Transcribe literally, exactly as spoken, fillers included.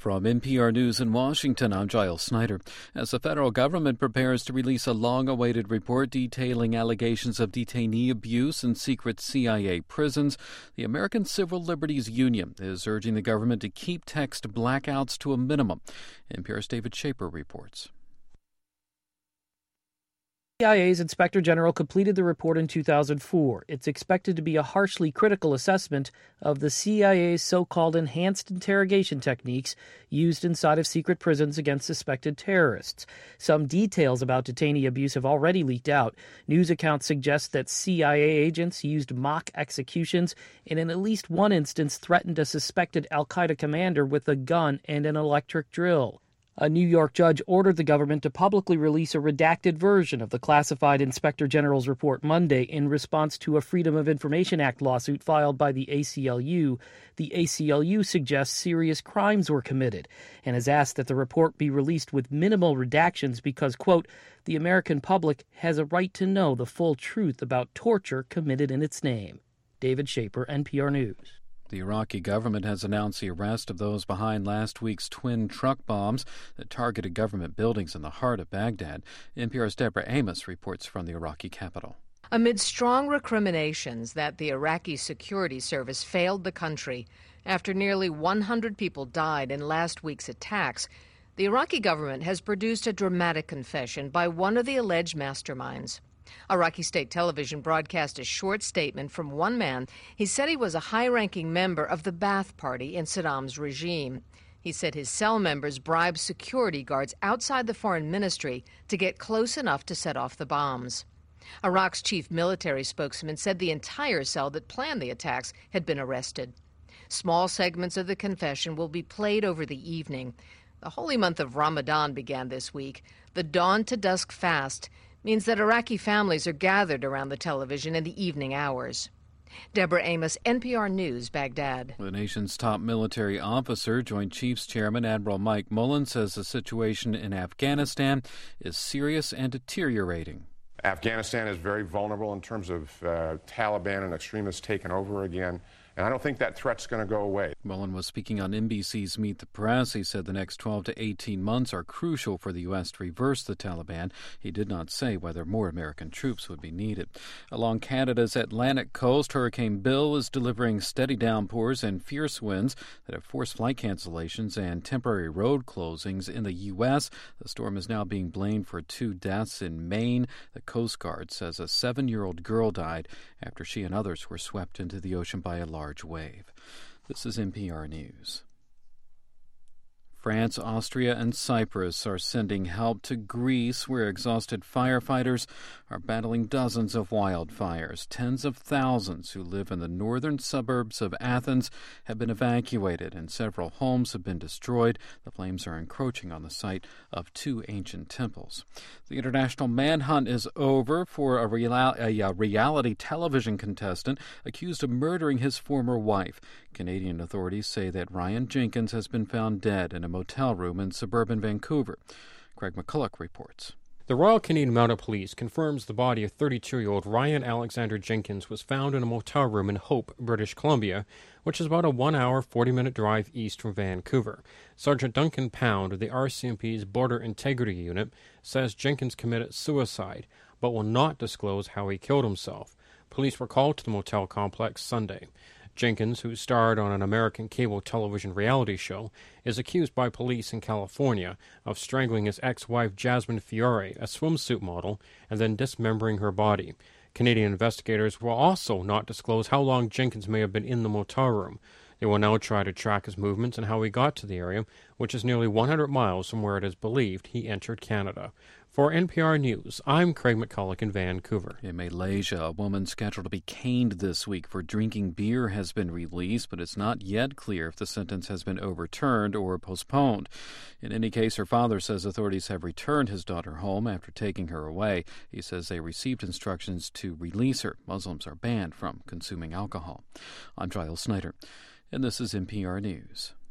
From N P R News in Washington, I'm Giles Snyder. As the federal government prepares to release a long-awaited report detailing allegations of detainee abuse in secret C I A prisons, the American Civil Liberties Union is urging the government to keep text blackouts to a minimum. N P R's David Shaper reports. C I A's Inspector General completed the report in two thousand four. It's expected to be a harshly critical assessment of the C I A's so-called enhanced interrogation techniques used inside of secret prisons against suspected terrorists. Some details about detainee abuse have already leaked out. News accounts suggest that C I A agents used mock executions and in at least one instance threatened a suspected al-Qaeda commander with a gun and an electric drill. A New York judge ordered the government to publicly release a redacted version of the classified Inspector General's report Monday in response to a Freedom of Information Act lawsuit filed by the A C L U. The A C L U suggests serious crimes were committed and has asked that the report be released with minimal redactions because, quote, the American public has a right to know the full truth about torture committed in its name. David Shaper, N P R News. The Iraqi government has announced the arrest of those behind last week's twin truck bombs that targeted government buildings in the heart of Baghdad. N P R's Deborah Amos reports from the Iraqi capital. Amid strong recriminations that the Iraqi security service failed the country after nearly one hundred people died in last week's attacks, the Iraqi government has produced a dramatic confession by one of the alleged masterminds. Iraqi state television broadcast a short statement from one man. He said he was a high-ranking member of the Ba'ath Party in Saddam's regime. He said his cell members bribed security guards outside the foreign ministry to get close enough to set off the bombs. Iraq's chief military spokesman said the entire cell that planned the attacks had been arrested. Small segments of the confession will be played over the evening. The holy month of Ramadan began this week. The dawn to dusk fast means that Iraqi families are gathered around the television in the evening hours. Deborah Amos, N P R News, Baghdad. The nation's top military officer, Joint Chiefs Chairman Admiral Mike Mullen, says the situation in Afghanistan is serious and deteriorating. Afghanistan is very vulnerable in terms of uh, Taliban and extremists taking over again. And I don't think that threat's going to go away. Mullen was speaking on N B C's Meet the Press. He said the next twelve to eighteen months are crucial for the U S to reverse the Taliban. He did not say whether more American troops would be needed. Along Canada's Atlantic coast, Hurricane Bill is delivering steady downpours and fierce winds that have forced flight cancellations and temporary road closings in the U S. The storm is now being blamed for two deaths in Maine. The Coast Guard says a seven-year-old girl died after she and others were swept into the ocean by a large wave. This is N P R News. France, Austria, and Cyprus are sending help to Greece, where exhausted firefighters are battling dozens of wildfires. Tens of thousands who live in the northern suburbs of Athens have been evacuated, and several homes have been destroyed. The flames are encroaching on the site of two ancient temples. The international manhunt is over for a, real- a reality television contestant accused of murdering his former wife. Canadian authorities say that Ryan Jenkins has been found dead in a motel room in suburban Vancouver. Craig McCulloch reports. The Royal Canadian Mounted Police confirms the body of thirty-two-year-old Ryan Alexander Jenkins was found in a motel room in Hope, British Columbia, which is about a one-hour, forty-minute drive east from Vancouver. Sergeant Duncan Pound of the R C M P's Border Integrity Unit says Jenkins committed suicide, but will not disclose how he killed himself. Police were called to the motel complex Sunday. Jenkins, who starred on an American cable television reality show, is accused by police in California of strangling his ex-wife Jasmine Fiore, a swimsuit model, and then dismembering her body. Canadian investigators will also not disclose how long Jenkins may have been in the motel room. They will now try to track his movements and how he got to the area, which is nearly one hundred miles from where it is believed he entered Canada. For N P R News, I'm Craig McCulloch in Vancouver. In Malaysia, a woman scheduled to be caned this week for drinking beer has been released, but it's not yet clear if the sentence has been overturned or postponed. In any case, her father says authorities have returned his daughter home after taking her away. He says they received instructions to release her. Muslims are banned from consuming alcohol. I'm Giles Snyder, and this is N P R News.